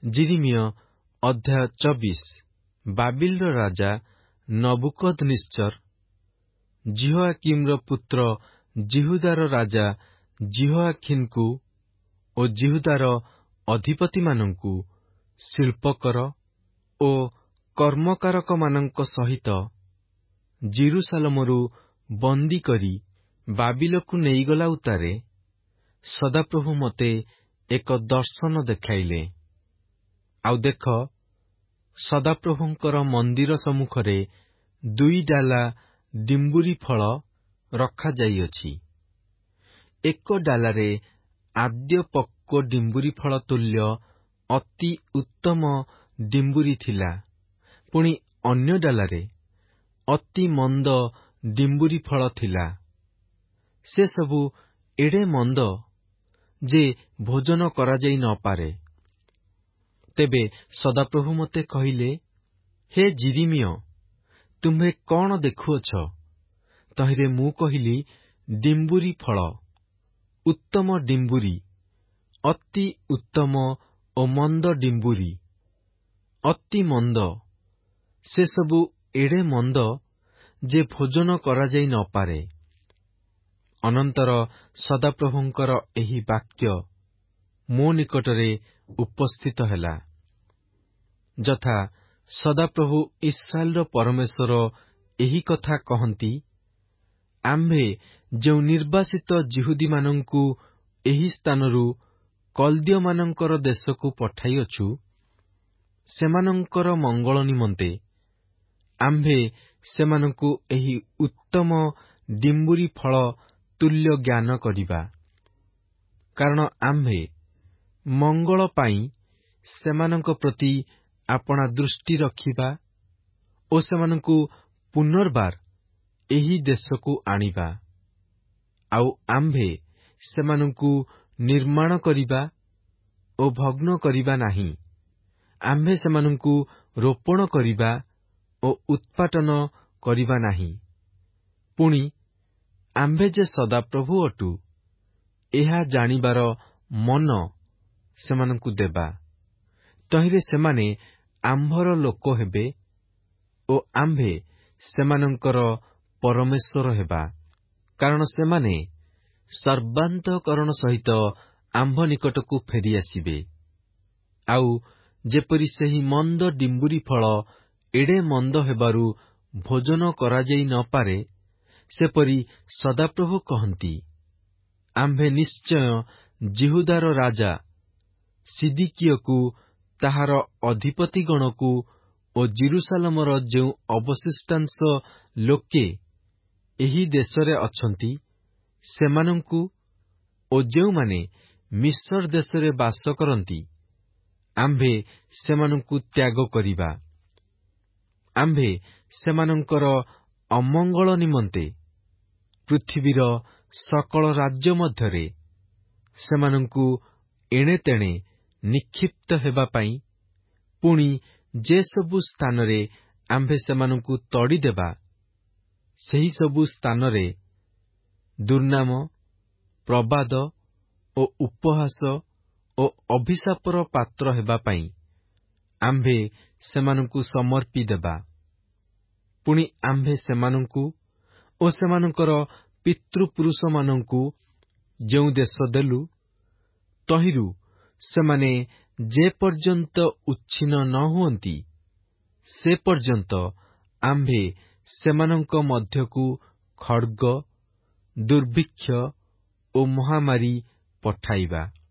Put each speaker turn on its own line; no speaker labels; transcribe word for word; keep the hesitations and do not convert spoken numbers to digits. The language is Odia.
ଯିରିମିୟ ଅଧ୍ୟାୟ ଚବିଶ। ବାବିଲର ରାଜା ନବୁକଦନେସ୍ଚର ଜିହୋଆକିମର ପୁତ୍ର ଜିହୁଦାର ରାଜା ଜିହୋଆଖିନକୁ ଓ ଜିହୁଦାର ଅଧିପତିମାନଙ୍କୁ ଶିଳ୍ପକର ଓ କର୍ମକାରକମାନଙ୍କ ସହିତ ଜିରୁସାଲମରୁ ବନ୍ଦୀ କରି ବାବିଲକୁ ନେଇଗଲା ଉତ୍ତାରେ ସଦାପ୍ରଭୁ ମୋତେ ଏକ ଦର୍ଶନ ଦେଖାଇଲେ। ଆଉ ଦେଖ, ସଦାପ୍ରଭୁଙ୍କର ମନ୍ଦିର ସମ୍ମୁଖରେ ଦୁଇ ଡାଲା ଡିମ୍ବୁରି ଫଳ ରଖାଯାଇଅଛି। ଏକ ଡାଲାରେ ଆଦ୍ୟ ପକ୍ୱ ଡିମ୍ବୁରି ଫଳ ତୁଲ୍ୟ ଅତି ଉତ୍ତମ ଡିମ୍ବୁରି ଥିଲା, ପୁଣି ଅନ୍ୟ ଡାଲାରେ ଅତି ମନ୍ଦ ଡିମ୍ବୁରି ଫଳ ଥିଲା। ସେ ସବୁ ଏଡ଼େ ମନ୍ଦ ଯେ ଭୋଜନ କରାଯାଇ ନ ପାରେ। ତେବେ ସଦାପ୍ରଭୁ ମୋତେ କହିଲେ, ହେ ଯିରିମିୟ, ତୁମ୍ଭେ କଣ ଦେଖୁଅଛ? ତହିଁରେ ମୁଁ କହିଲି, ଡିମ୍ବୁରି ଫଳ, ଉତ୍ତମ ଡିମ୍ବୁରି, ଅତି ଉତ୍ତମ ଓ ମନ୍ଦ ଡିମ୍ବୁରି। ଅତି ମନ୍ଦ, ସେ ସବୁ ଏଡ଼େ ମନ୍ଦ ଯେ ଭୋଜନ କରାଯାଇ ନ ପାରେ। ଅନନ୍ତର ସଦାପ୍ରଭୁଙ୍କର ଏହି ବାକ୍ୟ ମୋ ନିକଟରେ ଉପସ୍ଥିତ ହେଲା, ଯଥା ସଦାପ୍ରଭୁ ଇସ୍ରାଏଲର ପରମେଶ୍ୱର ଏହି କଥା କହନ୍ତି, ଆମ୍ଭେ ଯେଉଁ ନିର୍ବାସିତ ଯିହୁଦୀମାନଙ୍କୁ ଏହି ସ୍ଥାନରୁ କଲ୍ଦୀୟମାନଙ୍କର ଦେଶକୁ ପଠାଇଅଛୁ, ସେମାନଙ୍କର ମଙ୍ଗଳ ନିମନ୍ତେ ଆମ୍ଭେ ସେମାନଙ୍କୁ ଏହି ଉତ୍ତମ ଡିମ୍ବୁରି ଫଳ ତୁଲ୍ୟ ଜ୍ଞାନ କରିବା। କାରଣ ଆମ୍ଭେ ମଙ୍ଗଳ ପାଇଁ ସେମାନଙ୍କ ପ୍ରତି ଆପଣା ଦୃଷ୍ଟି ରଖିବା ଓ ସେମାନଙ୍କୁ ପୁନର୍ବାର ଏହି ଦେଶକୁ ଆଣିବା। ଆଉ ଆମ୍ଭେ ସେମାନଙ୍କୁ ନିର୍ମାଣ କରିବା ଓ ଭଗ୍ନ କରିବା ନାହିଁ। ଆମ୍ଭେ ସେମାନଙ୍କୁ ରୋପଣ କରିବା ଓ ଉତ୍ପାଟନ କରିବା ନାହିଁ। ପୁଣି ଆମ୍ଭେ ଯେ ସଦାପ୍ରଭୁ ଅଟୁ, ଏହା ଜାଣିବାର ମନ ସେମାନଙ୍କୁ ଦେବା। ତହିଁରେ ସେମାନେ ଆମ୍ଭର ଲୋକ ହେବେ ଓ ଆମ୍ଭେ ସେମାନଙ୍କର ପରମେଶ୍ୱର ହେବା। କାରଣ ସେମାନେ ସର୍ବାନ୍ତଃକରଣ ସହିତ ଆମ୍ଭ ନିକଟକୁ ଫେରିଆସିବେ। ଆଉ ଯେପରି ସେହି ମନ୍ଦ ଡିମ୍ବୁରି ଫଳ ଏଡ଼େ ମନ୍ଦ ହେବାରୁ ଭୋଜନ କରାଯାଇ ନ ପାରେ, ସେପରି ସଦାପ୍ରଭୁ କହନ୍ତି, ଆମ୍ଭେ ନିଶ୍ଚୟ ଯିହୁଦାର ରାଜା ସିଦିକିୟକୁ, ତାହାର ଅଧିପତିଗଣକୁ ଓ ଜିରୁସାଲମର ଯେଉଁ ଅବଶିଷ୍ଟାଂଶ ଲୋକେ ଏହି ଦେଶରେ ଅଛନ୍ତି, ସେମାନଙ୍କୁ ଓ ଯେଉଁମାନେ ମିଶ୍ର ଦେଶରେ ବାସ କରନ୍ତି, ଆମ୍ଭେ ସେମାନଙ୍କୁ ତ୍ୟାଗ କରିବା। ଆମ୍ଭେ ସେମାନଙ୍କର ଅମଙ୍ଗଳ ନିମନ୍ତେ ପୃଥିବୀର ସକଳ ରାଜ୍ୟ ମଧ୍ୟରେ ସେମାନଙ୍କୁ ଏଣେତେଣେ ନିକ୍ଷିପ୍ତ ହେବା ପାଇଁ, ପୁଣି ଯେ ସବୁ ସ୍ଥାନରେ ଆମ୍ଭେ ସେମାନଙ୍କୁ ତଡ଼ିଦେବା, ସେହି ସବୁ ସ୍ଥାନରେ ଦୁର୍ନାମ, ପ୍ରବାଦ ଓ ଉପହାସ ଓ ଅଭିଶାପର ପାତ୍ର ହେବା ପାଇଁ ଆମ୍ଭେ ସେମାନଙ୍କୁ ସମର୍ପି ଦେବା। ପୁଣି ଆମ୍ଭେ ସେମାନଙ୍କୁ ଓ ସେମାନଙ୍କର ପିତୃପୁରୁଷମାନଙ୍କୁ ଯେଉଁ ଦେଶ ଦେଲୁ, ତହିଁରୁ ସେମାନେ ଯେ ପର୍ଯ୍ୟନ୍ତ ଉଚ୍ଛିନ୍ନ ନ ହୁଅନ୍ତି, ସେ ପର୍ଯ୍ୟନ୍ତ ଆମ୍ଭେ ସେମାନଙ୍କ ମଧ୍ୟକୁ ଖଡ୍ଗ, ଦୁର୍ଭିକ୍ଷ ଓ ମହାମାରୀ ପଠାଇବା।